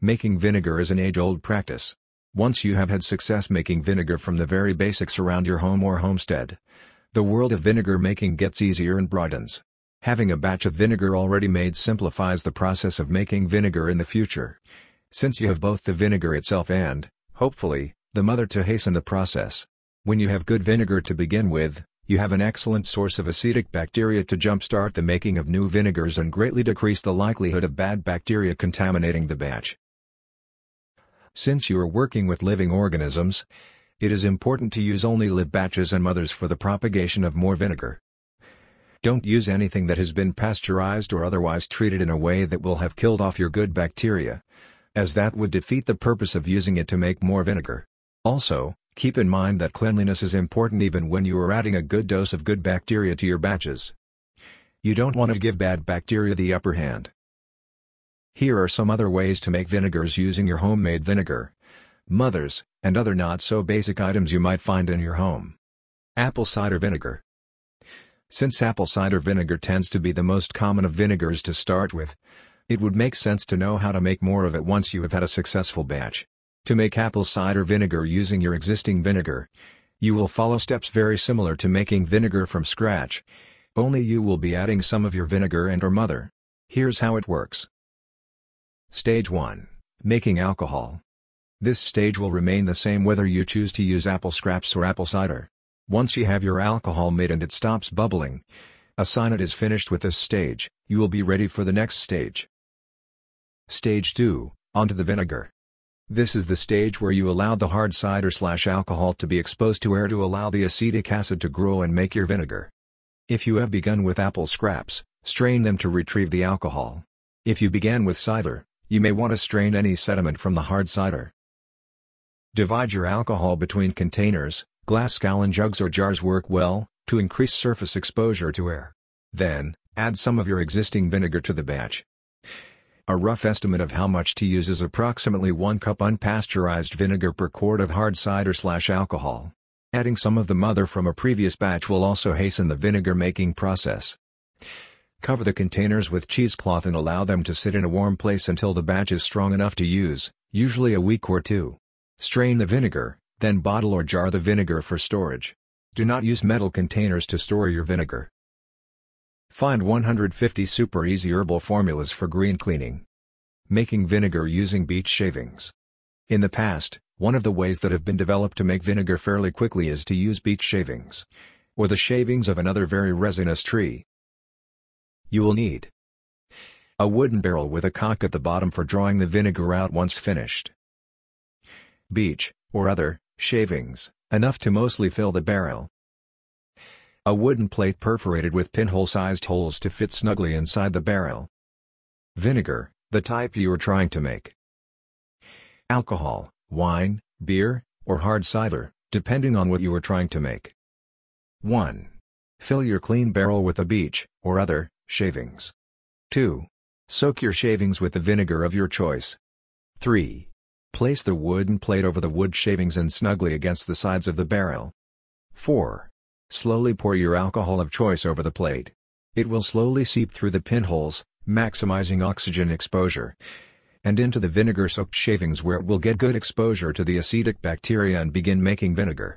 Making vinegar is an age-old practice. Once you have had success making vinegar from the very basics around your home or homestead, the world of vinegar making gets easier and broadens. Having a batch of vinegar already made simplifies the process of making vinegar in the future, since you have both the vinegar itself and, hopefully, the mother to hasten the process. When you have good vinegar to begin with, you have an excellent source of acetic bacteria to jumpstart the making of new vinegars and greatly decrease the likelihood of bad bacteria contaminating the batch. Since you are working with living organisms, it is important to use only live batches and mothers for the propagation of more vinegar. Don't use anything that has been pasteurized or otherwise treated in a way that will have killed off your good bacteria, as that would defeat the purpose of using it to make more vinegar. Also, keep in mind that cleanliness is important even when you are adding a good dose of good bacteria to your batches. You don't want to give bad bacteria the upper hand. Here are some other ways to make vinegars using your homemade vinegar, mothers, and other not-so-basic items you might find in your home. Apple cider vinegar. Since apple cider vinegar tends to be the most common of vinegars to start with, it would make sense to know how to make more of it once you have had a successful batch. To make apple cider vinegar using your existing vinegar, you will follow steps very similar to making vinegar from scratch, only you will be adding some of your vinegar and/or mother. Here's how it works. Stage 1. Making alcohol. This stage will remain the same whether you choose to use apple scraps or apple cider. Once you have your alcohol made and it stops bubbling, a sign it is finished with this stage, you will be ready for the next stage. Stage 2. Onto the vinegar. This is the stage where you allow the hard cider/alcohol to be exposed to air to allow the acetic acid to grow and make your vinegar. If you have begun with apple scraps, strain them to retrieve the alcohol. If you began with cider, you may want to strain any sediment from the hard cider. Divide your alcohol between containers. Glass gallon jugs or jars work well, to increase surface exposure to air. Then, add some of your existing vinegar to the batch. A rough estimate of how much to use is approximately 1 cup unpasteurized vinegar per quart of hard cider/alcohol. Adding some of the mother from a previous batch will also hasten the vinegar making process. Cover the containers with cheesecloth and allow them to sit in a warm place until the batch is strong enough to use, usually a week or two. Strain the vinegar, then bottle or jar the vinegar for storage. Do not use metal containers to store your vinegar. Find 150 super easy herbal formulas for green cleaning. Making vinegar using beech shavings. In the past, one of the ways that have been developed to make vinegar fairly quickly is to use beech shavings, or the shavings of another very resinous tree. You will need a wooden barrel with a cock at the bottom for drawing the vinegar out once finished. Beech, or other, shavings, enough to mostly fill the barrel. A wooden plate perforated with pinhole-sized holes to fit snugly inside the barrel. Vinegar, the type you are trying to make. Alcohol, wine, beer, or hard cider, depending on what you are trying to make. 1. Fill your clean barrel with the beech, or other, shavings. 2. Soak your shavings with the vinegar of your choice. 3. Place the wooden plate over the wood shavings and snugly against the sides of the barrel. 4. Slowly pour your alcohol of choice over the plate. It will slowly seep through the pinholes, maximizing oxygen exposure, and into the vinegar-soaked shavings where it will get good exposure to the acetic bacteria and begin making vinegar.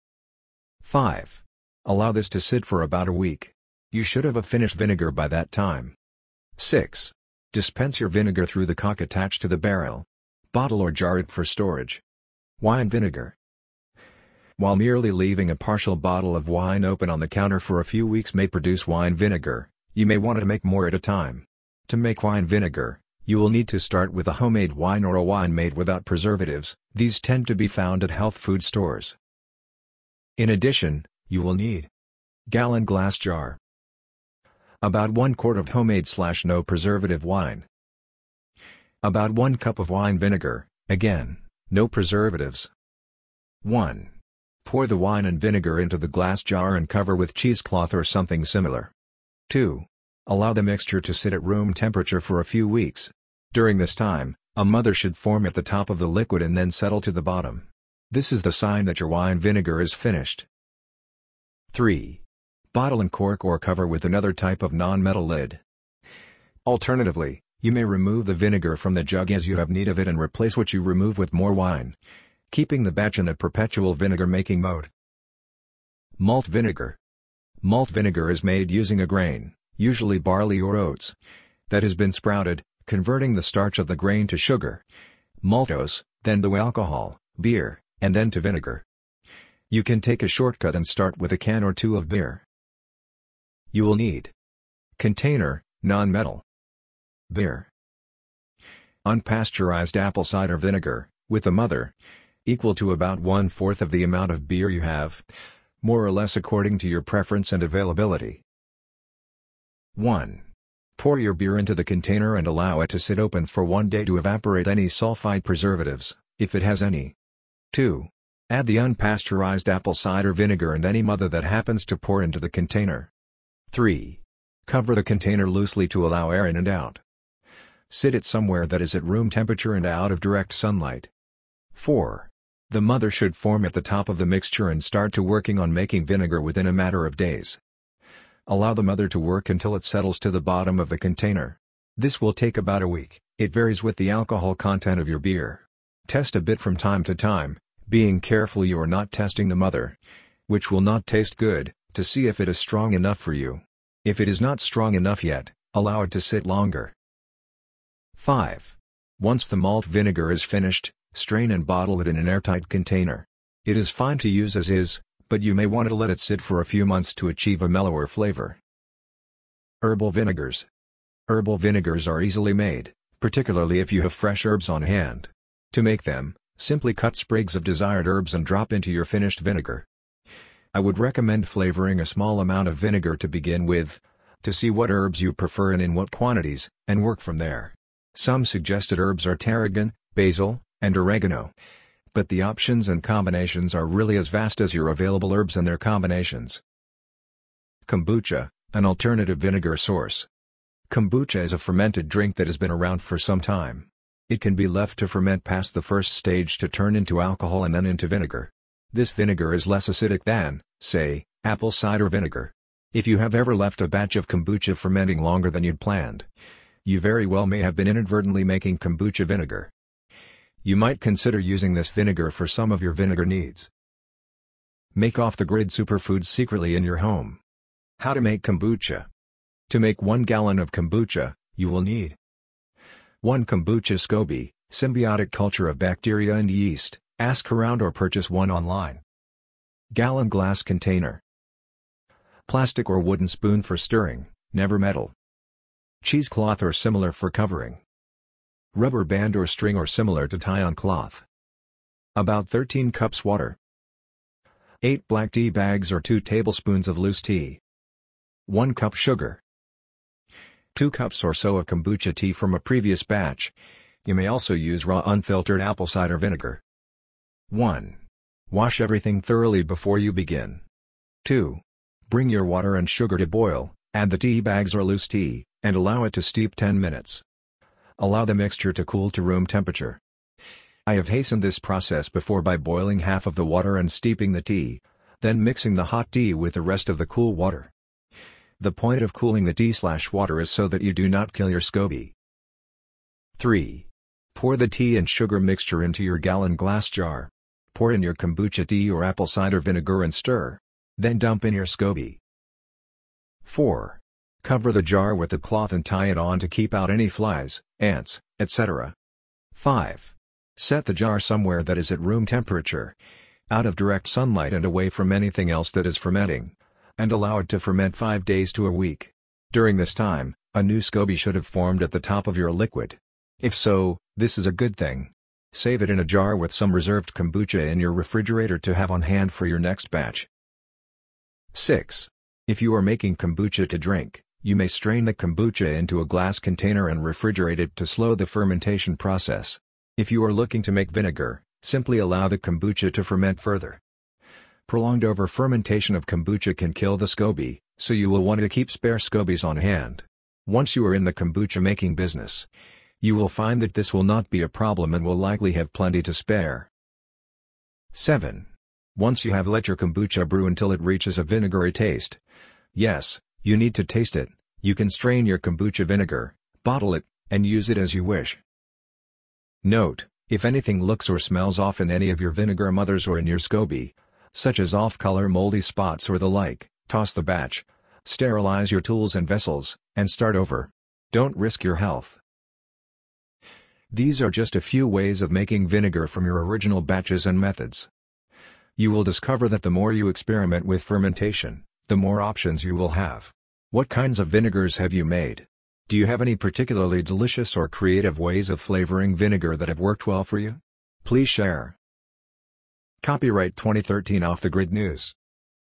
5. Allow this to sit for about a week. You should have a finished vinegar by that time. 6. Dispense your vinegar through the cock attached to the barrel. Bottle or jar it for storage. Wine vinegar. While merely leaving a partial bottle of wine open on the counter for a few weeks may produce wine vinegar, you may want to make more at a time. To make wine vinegar, you will need to start with a homemade wine or a wine made without preservatives. These tend to be found at health food stores. In addition, you will need gallon glass jar. About 1 quart of homemade/no preservative wine. About 1 cup of wine vinegar, again, no preservatives. 1. Pour the wine and vinegar into the glass jar and cover with cheesecloth or something similar. 2. Allow the mixture to sit at room temperature for a few weeks. During this time, a mother should form at the top of the liquid and then settle to the bottom. This is the sign that your wine vinegar is finished. 3. Bottle and cork or cover with another type of non-metal lid. Alternatively, You may remove the vinegar from the jug as you have need of it and replace what you remove with more wine, keeping the batch in a perpetual vinegar making mode. Malt vinegar. Malt vinegar is made using a grain, usually barley or oats, that has been sprouted, converting the starch of the grain to sugar, maltose, then to alcohol, beer, and then to vinegar. You can take a shortcut and start with a can or two of beer. You will need container, non-metal. Beer. Unpasteurized apple cider vinegar, with a mother, equal to about 1/4 of the amount of beer you have, more or less according to your preference and availability. 1. Pour your beer into the container and allow it to sit open for 1 day to evaporate any sulfide preservatives, if it has any. 2. Add the unpasteurized apple cider vinegar and any mother that happens to pour into the container. 3. Cover the container loosely to allow air in and out. Sit it somewhere that is at room temperature and out of direct sunlight. 4. The mother should form at the top of the mixture and start to working on making vinegar within a matter of days. Allow the mother to work until it settles to the bottom of the container. This will take about a week. It varies with the alcohol content of your beer. Test a bit from time to time, being careful you are not testing the mother, which will not taste good, to see if it is strong enough for you. If it is not strong enough yet, allow it to sit longer. 5. Once the malt vinegar is finished, strain and bottle it in an airtight container. It is fine to use as is, but you may want to let it sit for a few months to achieve a mellower flavor. Herbal vinegars. Herbal vinegars are easily made, particularly if you have fresh herbs on hand. To make them, simply cut sprigs of desired herbs and drop into your finished vinegar. I would recommend flavoring a small amount of vinegar to begin with, to see what herbs you prefer and in what quantities, and work from there. Some suggested herbs are tarragon, basil, and oregano. But the options and combinations are really as vast as your available herbs and their combinations. Kombucha, an alternative vinegar source. Kombucha is a fermented drink that has been around for some time. It can be left to ferment past the first stage to turn into alcohol and then into vinegar. This vinegar is less acidic than, say, apple cider vinegar. If you have ever left a batch of kombucha fermenting longer than you'd planned, you very well may have been inadvertently making kombucha vinegar. You might consider using this vinegar for some of your vinegar needs. Make off-the-grid superfoods secretly in your home. How to make kombucha. To make 1 gallon of kombucha, you will need 1 kombucha SCOBY, symbiotic culture of bacteria and yeast. Ask around or purchase one online. Gallon glass container. Plastic or wooden spoon for stirring, never metal. Cheesecloth or similar for covering. Rubber band or string or similar to tie on cloth. About 13 cups water. 8 black tea bags or 2 tablespoons of loose tea. 1 cup sugar. 2 cups or so of kombucha tea from a previous batch. You may also use raw unfiltered apple cider vinegar. 1. Wash everything thoroughly before you begin. 2. Bring your water and sugar to boil, add the tea bags or loose tea, and allow it to steep 10 minutes. Allow the mixture to cool to room temperature. I have hastened this process before by boiling half of the water and steeping the tea, then mixing the hot tea with the rest of the cool water. The point of cooling the tea/water is so that you do not kill your SCOBY. 3. Pour the tea and sugar mixture into your gallon glass jar. Pour in your kombucha tea or apple cider vinegar and stir. Then dump in your SCOBY. 4. Cover the jar with a cloth and tie it on to keep out any flies, ants, etc. 5. Set the jar somewhere that is at room temperature, out of direct sunlight and away from anything else that is fermenting, and allow it to ferment 5 days to a week. During this time, a new SCOBY should have formed at the top of your liquid. If so, this is a good thing. Save it in a jar with some reserved kombucha in your refrigerator to have on hand for your next batch. 6. If you are making kombucha to drink, you may strain the kombucha into a glass container and refrigerate it to slow the fermentation process. If you are looking to make vinegar, simply allow the kombucha to ferment further. Prolonged over-fermentation of kombucha can kill the SCOBY, so you will want to keep spare SCOBYs on hand. Once you are in the kombucha making business, you will find that this will not be a problem and will likely have plenty to spare. 7. Once you have let your kombucha brew until it reaches a vinegary taste. Yes, you need to taste it. You can strain your kombucha vinegar, bottle it, and use it as you wish. Note: if anything looks or smells off in any of your vinegar mothers or in your SCOBY, such as off-color moldy spots or the like, toss the batch, sterilize your tools and vessels, and start over. Don't risk your health. These are just a few ways of making vinegar from your original batches and methods. You will discover that the more you experiment with fermentation, the more options you will have. What kinds of vinegars have you made? Do you have any particularly delicious or creative ways of flavoring vinegar that have worked well for you? Please share. Copyright 2013 Off the Grid News.